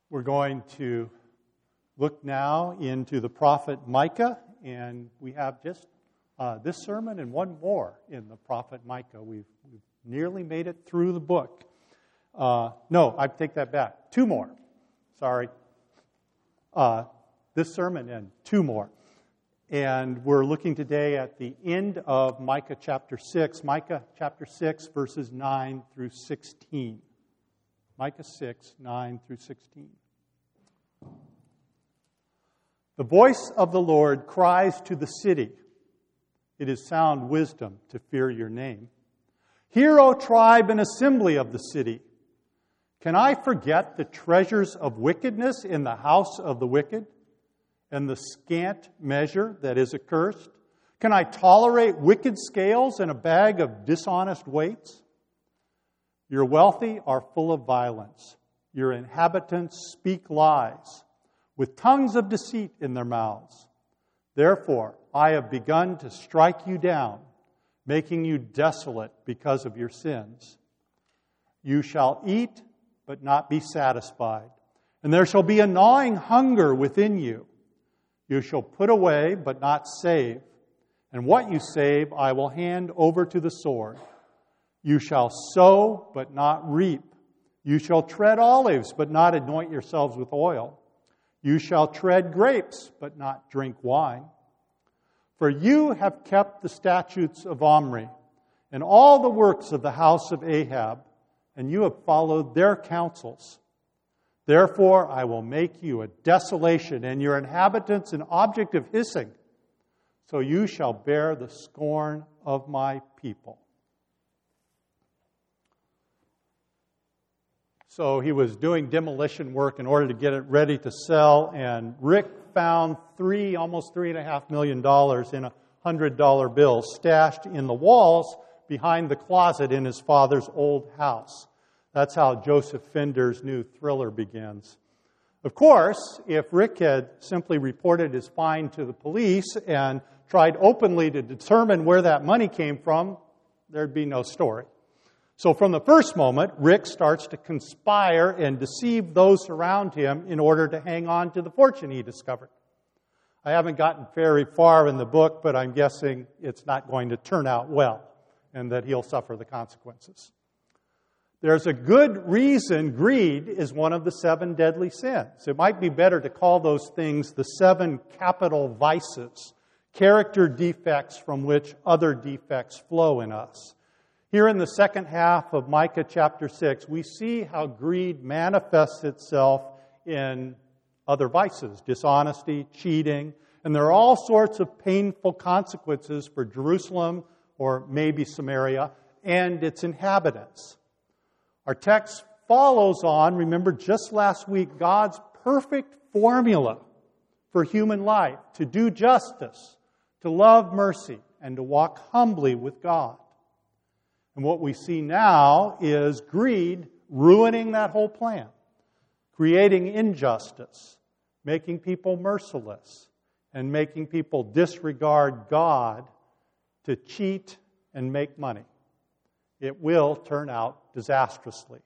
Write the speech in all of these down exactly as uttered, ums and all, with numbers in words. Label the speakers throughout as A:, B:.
A: We're going to look now into the prophet Micah, and we have just uh, this sermon and one more in the prophet Micah. We've, we've nearly made it through the book. Uh, no, I take that back. Two more. Sorry. Uh, this sermon and two more. And we're looking today at the end of Micah chapter six. Micah chapter six, verses nine through sixteen. Micah six, nine through sixteen. The voice of the Lord cries to the city. It is sound wisdom to fear your name. Hear, O tribe and assembly of the city. Can I forget the treasures of wickedness in the house of the wicked, and the scant measure that is accursed? Can I tolerate wicked scales and a bag of dishonest weights? Your wealthy are full of violence. Your inhabitants speak lies, with tongues of deceit in their mouths. Therefore, I have begun to strike you down, making you desolate because of your sins. You shall eat, but not be satisfied, and there shall be a gnawing hunger within you. You shall put away, but not save, and what you save I will hand over to the sword. You shall sow, but not reap. You shall tread olives, but not anoint yourselves with oil. You shall tread grapes, but not drink wine. For you have kept the statutes of Omri, and all the works of the house of Ahab, and you have followed their counsels. Therefore I will make you a desolation, and your inhabitants an object of hissing. So you shall bear the scorn of my people. So he was doing demolition work in order to get it ready to sell, and Rick found three, almost three and a half million dollars in a hundred dollar bill stashed in the walls behind the closet in his father's old house. That's how Joseph Fender's new thriller begins. Of course, if Rick had simply reported his find to the police and tried openly to determine where that money came from, there'd be no story. So from the first moment, Rick starts to conspire and deceive those around him in order to hang on to the fortune he discovered. I haven't gotten very far in the book, but I'm guessing it's not going to turn out well and that he'll suffer the consequences. There's a good reason greed is one of the seven deadly sins. It might be better to call those things the seven capital vices, character defects from which other defects flow in us. Here in the second half of Micah chapter six, we see how greed manifests itself in other vices, dishonesty, cheating, and there are all sorts of painful consequences for Jerusalem, or maybe Samaria, and its inhabitants. Our text follows on, remember just last week, God's perfect formula for human life, to do justice, to love mercy, and to walk humbly with God. And what we see now is greed ruining that whole plan, creating injustice, making people merciless, and making people disregard God to cheat and make money. It will turn out disastrously.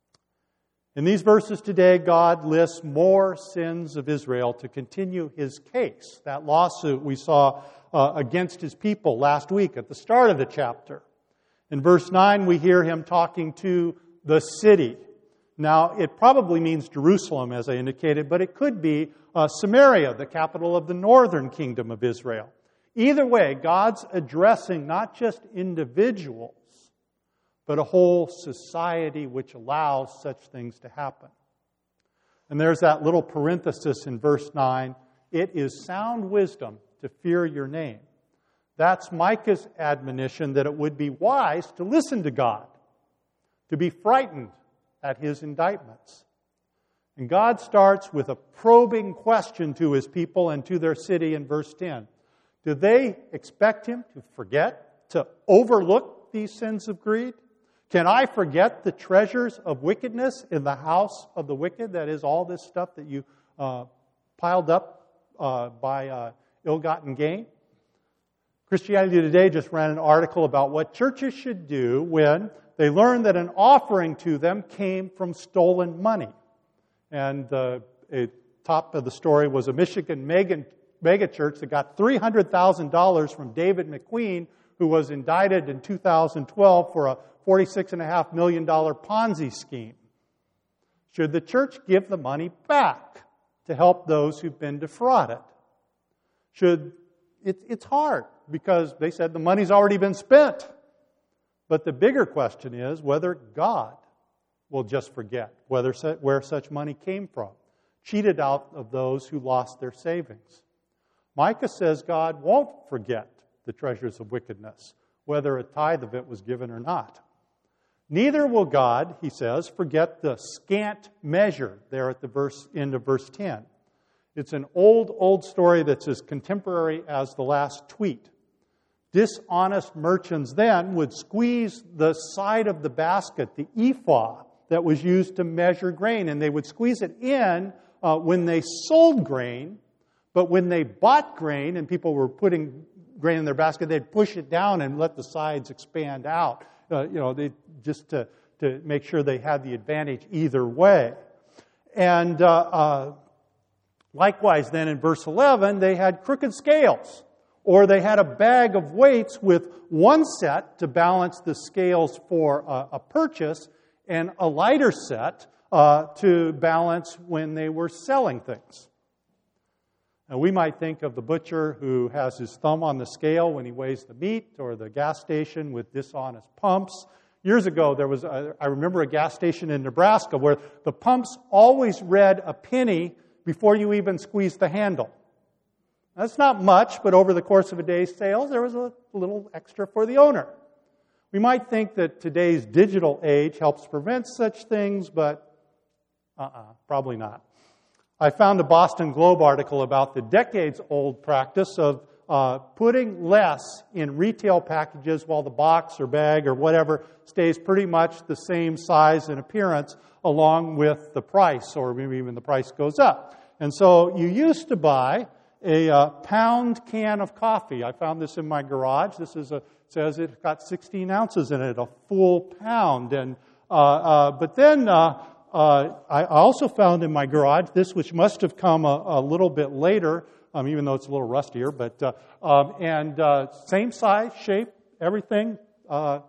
A: In these verses today, God lists more sins of Israel to continue his case, that lawsuit we saw uh, against his people last week at the start of the chapter. In verse nine, we hear him talking to the city. Now, it probably means Jerusalem, as I indicated, but it could be uh, Samaria, the capital of the northern kingdom of Israel. Either way, God's addressing not just individuals, but a whole society which allows such things to happen. And there's that little parenthesis in verse nine. It is sound wisdom to fear your name. That's Micah's admonition that it would be wise to listen to God, to be frightened at his indictments. And God starts with a probing question to his people and to their city in verse ten. Do they expect him to forget, to overlook these sins of greed? Can I forget the treasures of wickedness in the house of the wicked? That is, all this stuff that you uh, piled up uh, by uh, ill-gotten gain. Christianity Today just ran an article about what churches should do when they learn that an offering to them came from stolen money. And uh, a top of the story was a Michigan mega, mega church that got three hundred thousand dollars from David McQueen, who was indicted in two thousand twelve for a forty-six point five million dollars Ponzi scheme. Should the church give the money back to help those who've been defrauded? Should it, it's hard because they said the money's already been spent. But the bigger question is whether God will just forget whether where such money came from, cheated out of those who lost their savings. Micah says God won't forget the treasures of wickedness, whether a tithe of it was given or not. Neither will God, he says, forget the scant measure there at the verse end of verse ten. It's an old, old story that's as contemporary as the last tweet. Dishonest merchants then would squeeze the side of the basket, the ephah, that was used to measure grain, and they would squeeze it in uh, when they sold grain, but when they bought grain and people were putting grain in their basket, they'd push it down and let the sides expand out, uh, you know, they, just to, to make sure they had the advantage either way. And uh, uh, likewise then in verse eleven, they had crooked scales, or they had a bag of weights with one set to balance the scales for a, a purchase, and a lighter set uh, to balance when they were selling things. Now, we might think of the butcher who has his thumb on the scale when he weighs the meat, or the gas station with dishonest pumps. Years ago, there was, a, I remember a gas station in Nebraska where the pumps always read a penny before you even squeezed the handle. That's not much, but over the course of a day's sales, there was a little extra for the owner. We might think that today's digital age helps prevent such things, but uh-uh, probably not. I found a Boston Globe article about the decades-old practice of uh, putting less in retail packages while the box or bag or whatever stays pretty much the same size and appearance along with the price, or maybe even the price goes up. And so you used to buy a uh, pound can of coffee. I found this in my garage. This is a says it's got sixteen ounces in it, a full pound. And uh, uh, but then uh, uh, I also found in my garage this, which must have come a, a little bit later, um, even though it's a little rustier. But uh, um, and uh, same size, shape, everything. Uh,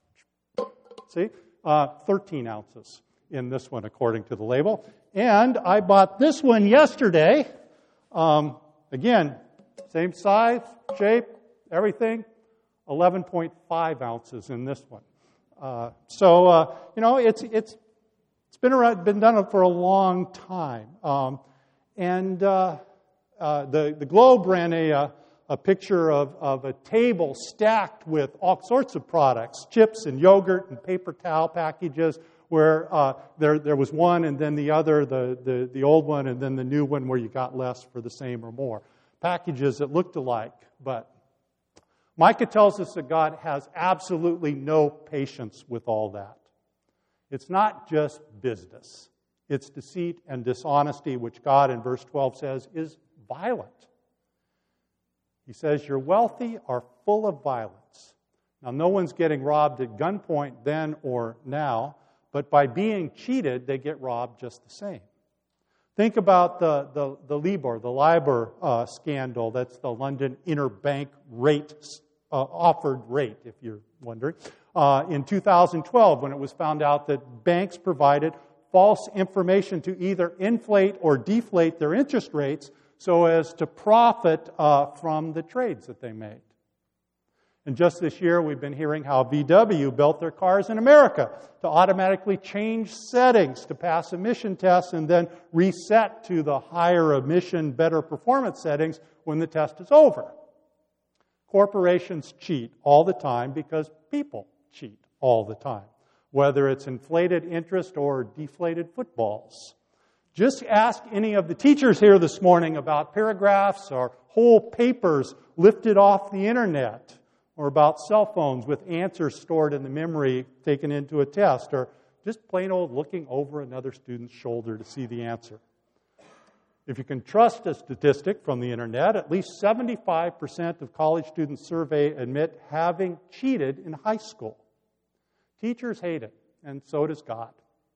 A: see, uh, thirteen ounces in this one, according to the label. And I bought this one yesterday. Um, again, same size, shape, everything. eleven point five ounces in this one. Uh, so, uh, you know, it's it's it's been around, been done for a long time. Um, and uh, uh, the, the Globe ran a, a, a picture of, of a table stacked with all sorts of products, chips and yogurt and paper towel packages, where uh, there there was one and then the other, the, the, the old one and then the new one where you got less for the same or more. Packages that looked alike, but Micah tells us that God has absolutely no patience with all that. It's not just business. It's deceit and dishonesty, which God in verse twelve says is violent. He says, your wealthy are full of violence. Now, no one's getting robbed at gunpoint then or now, but by being cheated, they get robbed just the same. Think about the, the, the LIBOR, the LIBOR uh, scandal. That's the London Interbank Rate Uh, offered rate, if you're wondering, uh, in two thousand twelve, when it was found out that banks provided false information to either inflate or deflate their interest rates so as to profit uh, from the trades that they made. And just this year, we've been hearing how V W built their cars in America to automatically change settings to pass emission tests and then reset to the higher emission, better performance settings when the test is over. Corporations cheat all the time because people cheat all the time, whether it's inflated interest or deflated footballs. Just ask any of the teachers here this morning about paragraphs or whole papers lifted off the internet, or about cell phones with answers stored in the memory taken into a test, or just plain old looking over another student's shoulder to see the answer. If you can trust a statistic from the internet, at least seventy-five percent of college students surveyed admit having cheated in high school. Teachers hate it, and so does God.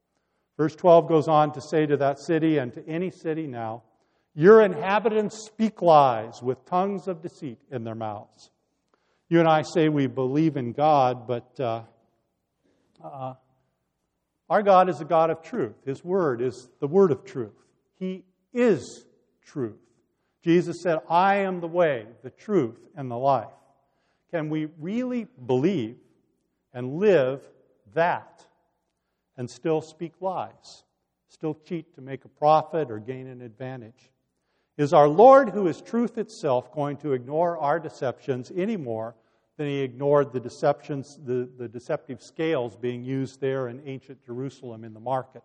A: Verse twelve goes on to say to that city and to any city now, your inhabitants speak lies with tongues of deceit in their mouths. You and I say we believe in God, but uh, uh, our God is a God of truth. His word is the word of truth. He is truth. Jesus said, I am the way, the truth, and the life. Can we really believe and live that and still speak lies, still cheat to make a profit or gain an advantage? Is our Lord, who is truth itself, going to ignore our deceptions any more than he ignored the deceptions, the, the deceptive scales being used there in ancient Jerusalem in the market?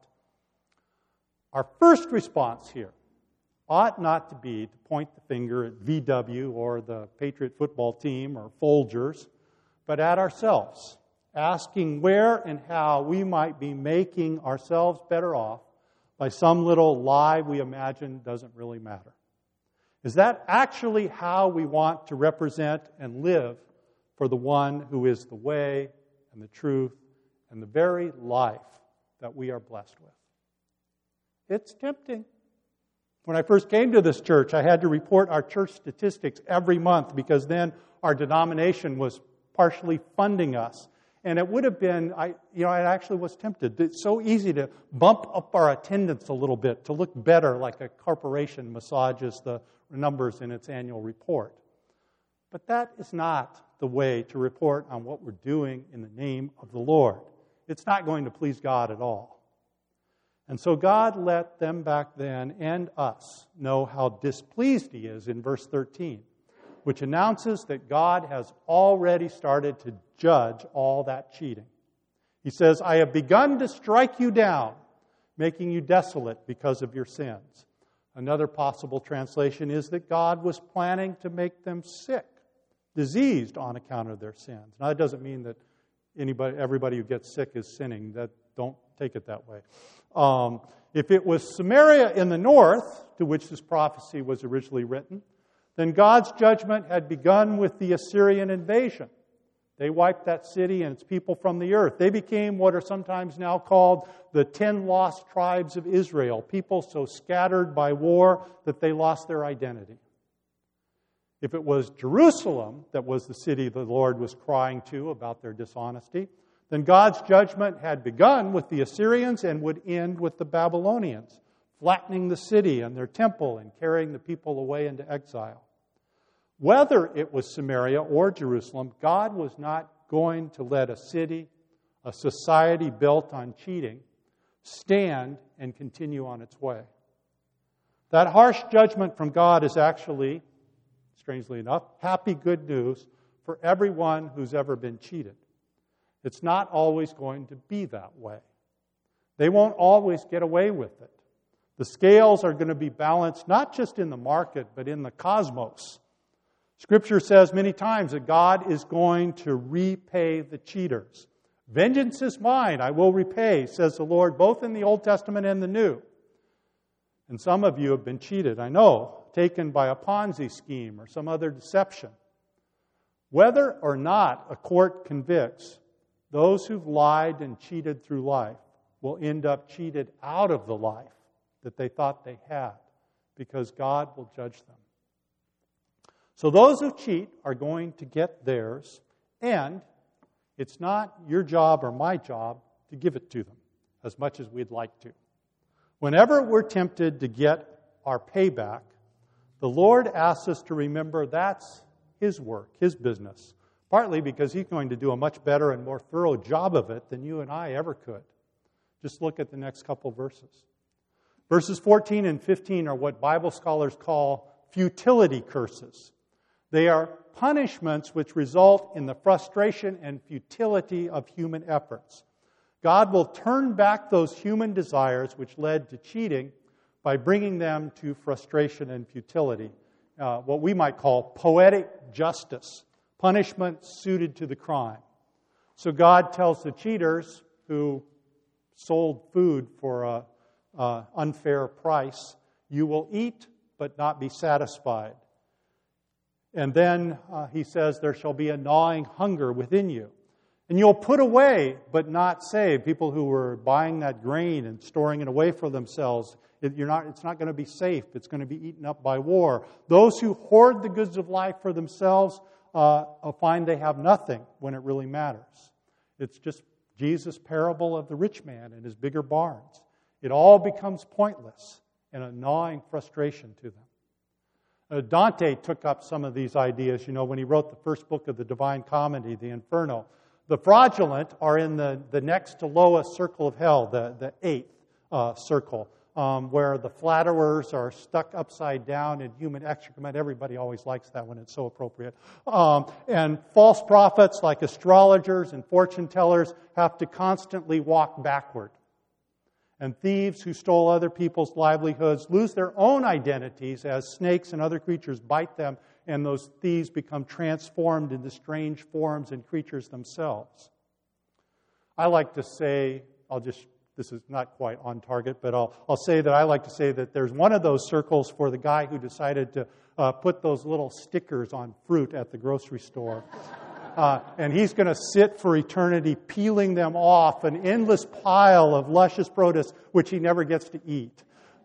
A: Our first response here ought not to be to point the finger at V W or the Patriot football team or Folgers, but at ourselves, asking where and how we might be making ourselves better off by some little lie we imagine doesn't really matter. Is that actually how we want to represent and live for the one who is the way and the truth and the very life that we are blessed with? It's tempting. When I first came to this church, I had to report our church statistics every month because then our denomination was partially funding us. And it would have been, I, you know, I actually was tempted. It's so easy to bump up our attendance a little bit, to look better like a corporation massages the numbers in its annual report. But that is not the way to report on what we're doing in the name of the Lord. It's not going to please God at all. And so God let them back then and us know how displeased He is in verse thirteen, which announces that God has already started to judge all that cheating. He says, I have begun to strike you down, making you desolate because of your sins. Another possible translation is that God was planning to make them sick, diseased on account of their sins. Now, that doesn't mean that anybody, everybody who gets sick is sinning. That, don't take it that way. Um, if it was Samaria in the north, to which this prophecy was originally written, then God's judgment had begun with the Assyrian invasion. They wiped that city and its people from the earth. They became what are sometimes now called the ten lost tribes of Israel, people so scattered by war that they lost their identity. If it was Jerusalem that was the city the Lord was crying to about their dishonesty, then God's judgment had begun with the Assyrians and would end with the Babylonians, flattening the city and their temple and carrying the people away into exile. Whether it was Samaria or Jerusalem, God was not going to let a city, a society built on cheating, stand and continue on its way. That harsh judgment from God is actually, strangely enough, happy good news for everyone who's ever been cheated. It's not always going to be that way. They won't always get away with it. The scales are going to be balanced not just in the market, but in the cosmos. Scripture says many times that God is going to repay the cheaters. Vengeance is mine, I will repay, says the Lord, both in the Old Testament and the New. And some of you have been cheated, I know, taken by a Ponzi scheme or some other deception. Whether or not a court convicts, those who've lied and cheated through life will end up cheated out of the life that they thought they had, because God will judge them. So those who cheat are going to get theirs, and it's not your job or my job to give it to them as much as we'd like to. Whenever we're tempted to get our payback, the Lord asks us to remember that's His work, His business, partly because He's going to do a much better and more thorough job of it than you and I ever could. Just look at the next couple verses. Verses fourteen and fifteen are what Bible scholars call futility curses. They are punishments which result in the frustration and futility of human efforts. God will turn back those human desires which led to cheating by bringing them to frustration and futility, uh, what we might call poetic justice, punishment suited to the crime. So God tells the cheaters who sold food for an uh, unfair price, you will eat but not be satisfied. And then uh, he says, there shall be a gnawing hunger within you. And you'll put away, but not save. People who were buying that grain and storing it away for themselves, it, you're not, it's not going to be safe. It's going to be eaten up by war. Those who hoard the goods of life for themselves uh, find they have nothing when it really matters. It's just Jesus' parable of the rich man and his bigger barns. It all becomes pointless and a gnawing frustration to them. Uh, Dante took up some of these ideas, you know, when he wrote the first book of the Divine Comedy, the Inferno. The fraudulent are in the, the next to lowest circle of hell, the, the eighth uh, circle, um, where the flatterers are stuck upside down in human excrement. Everybody always likes that when it's so appropriate. Um, and false prophets like astrologers and fortune tellers have to constantly walk backward. And thieves who stole other people's livelihoods lose their own identities as snakes and other creatures bite them, and those thieves become transformed into strange forms and creatures themselves. I like to say, I'll just, this is not quite on target, but I'll, I'll say that I like to say that there's one of those circles for the guy who decided to uh, put those little stickers on fruit at the grocery store. Uh, and he's going to sit for eternity peeling them off, an endless pile of luscious produce which he never gets to eat.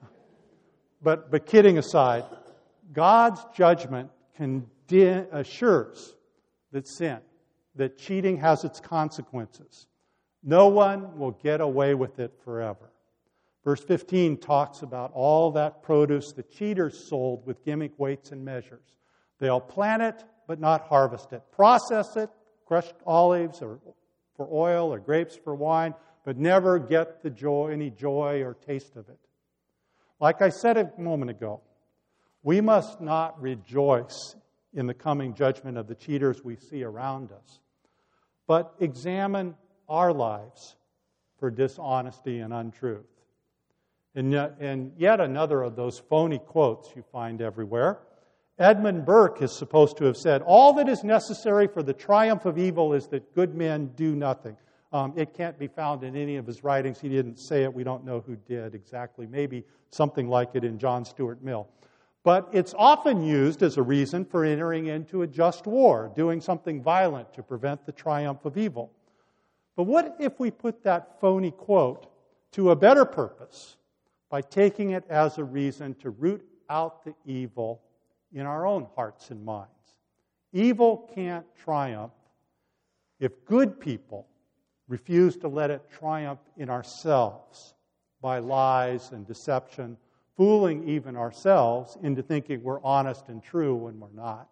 A: But, but kidding aside, God's judgment condi- assures that sin, that cheating has its consequences. No one will get away with it forever. Verse fifteen talks about all that produce the cheaters sold with gimmick weights and measures. They'll plant it, but not harvest it. Process it, crushed olives or for oil or grapes for wine, but never get the joy, any joy or taste of it. Like I said a moment ago, we must not rejoice in the coming judgment of the cheaters we see around us, but examine our lives for dishonesty and untruth. And yet, and yet another of those phony quotes you find everywhere. Edmund Burke is supposed to have said, all that is necessary for the triumph of evil is that good men do nothing. Um, it can't be found in any of his writings. He didn't say it. We don't know who did exactly. Maybe something like it in John Stuart Mill. But it's often used as a reason for entering into a just war, doing something violent to prevent the triumph of evil. But what if we put that phony quote to a better purpose by taking it as a reason to root out the evil in our own hearts and minds? Evil can't triumph if good people refuse to let it triumph in ourselves by lies and deception, fooling even ourselves into thinking we're honest and true when we're not.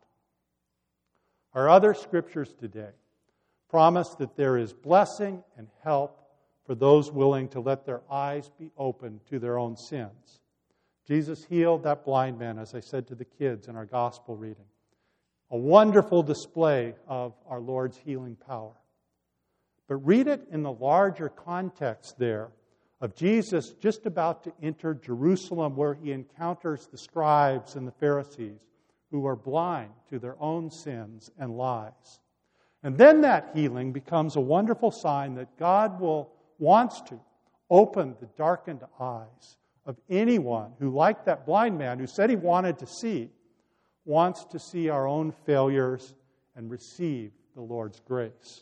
A: Our other scriptures today promise that there is blessing and help for those willing to let their eyes be opened to their own sins. Jesus healed that blind man, as I said to the kids in our gospel reading. A wonderful display of our Lord's healing power. But read it in the larger context there of Jesus just about to enter Jerusalem, where he encounters the scribes and the Pharisees who are blind to their own sins and lies. And then that healing becomes a wonderful sign that God will wants to open the darkened eyes of anyone who, like that blind man who said he wanted to see, wants to see our own failures and receive the Lord's grace.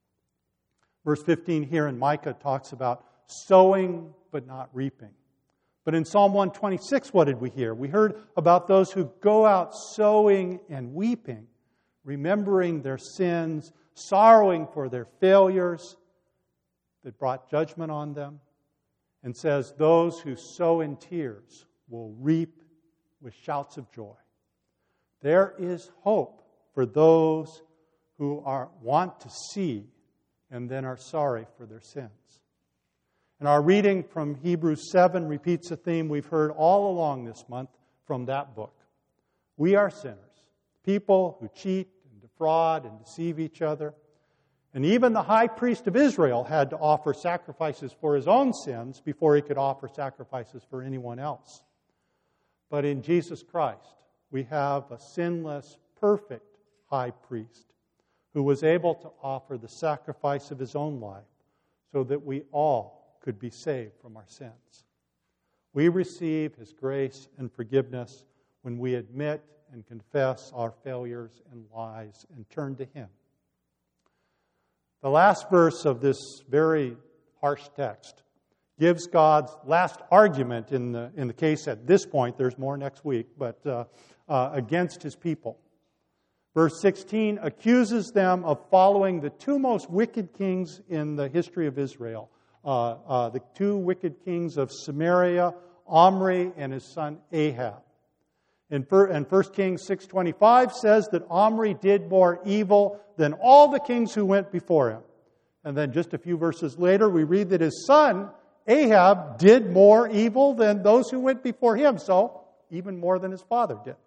A: Verse fifteen here in Micah talks about sowing but not reaping. But in Psalm one twenty-six, what did we hear? We heard about those who go out sowing and weeping, remembering their sins, sorrowing for their failures that brought judgment on them, and says those who sow in tears will reap with shouts of joy. There is hope for those who are want to see and then are sorry for their sins. And our reading from Hebrews seven repeats a theme we've heard all along this month from that book. We are sinners, people who cheat and defraud and deceive each other. And even the high priest of Israel had to offer sacrifices for his own sins before he could offer sacrifices for anyone else. But in Jesus Christ, we have a sinless, perfect high priest who was able to offer the sacrifice of his own life so that we all could be saved from our sins. We receive his grace and forgiveness when we admit and confess our failures and lies and turn to him. The last verse of this very harsh text gives God's last argument in the, in the case at this point. There's more next week, but uh, uh, against his people. Verse sixteen accuses them of following the two most wicked kings in the history of Israel. Uh, uh, the two wicked kings of Samaria, Omri and his son Ahab. And First Kings six twenty-five says that Omri did more evil than all the kings who went before him. And then just a few verses later, we read that his son Ahab did more evil than those who went before him. So, even more than his father did.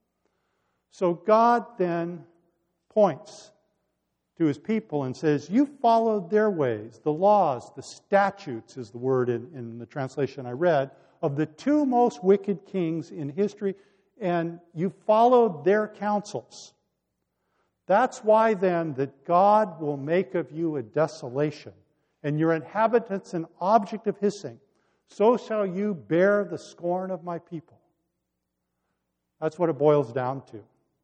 A: So God then points to his people and says, you followed their ways, the laws, the statutes is the word in, in the translation I read, of the two most wicked kings in history, and you followed their counsels. That's why then that God will make of you a desolation, and your inhabitants an object of hissing. So shall you bear the scorn of my people. That's what it boils down to.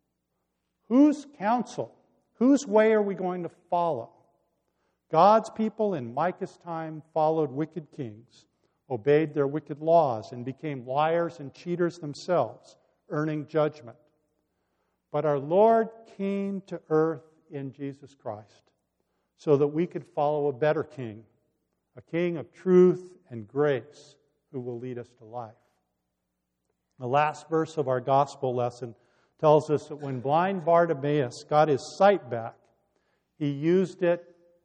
A: Whose counsel, whose way are we going to follow? God's people in Micah's time followed wicked kings, obeyed their wicked laws, and became liars and cheaters themselves, earning judgment. But our Lord came to earth in Jesus Christ so that we could follow a better king, a king of truth and grace who will lead us to life. The last verse of our gospel lesson tells us that when blind Bartimaeus got his sight back, he used it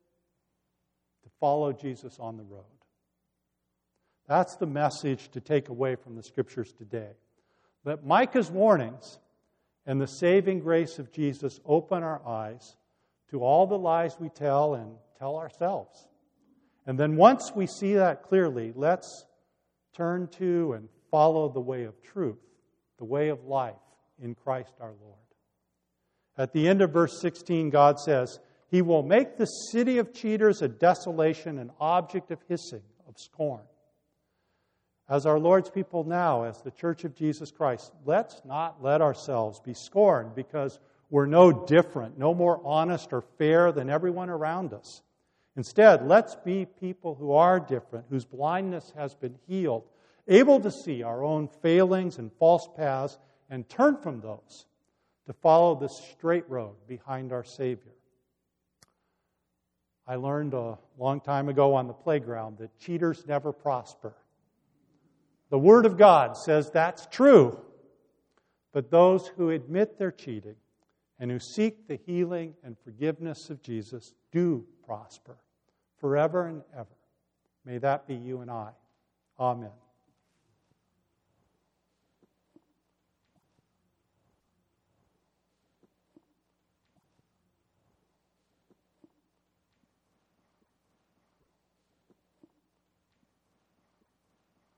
A: to follow Jesus on the road. That's the message to take away from the Scriptures today. Let Micah's warnings and the saving grace of Jesus open our eyes to all the lies we tell and tell ourselves. And then once we see that clearly, let's turn to and follow the way of truth, the way of life in Christ our Lord. At the end of verse sixteen, God says, He will make the city of cheaters a desolation, an object of hissing, of scorn. As our Lord's people now, as the Church of Jesus Christ, let's not let ourselves be scorned because we're no different, no more honest or fair than everyone around us. Instead, let's be people who are different, whose blindness has been healed, able to see our own failings and false paths, and turn from those to follow the straight road behind our Savior. I learned a long time ago on the playground that cheaters never prosper. The Word of God says that's true. But those who admit their cheating and who seek the healing and forgiveness of Jesus do prosper forever and ever. May that be you and I. Amen.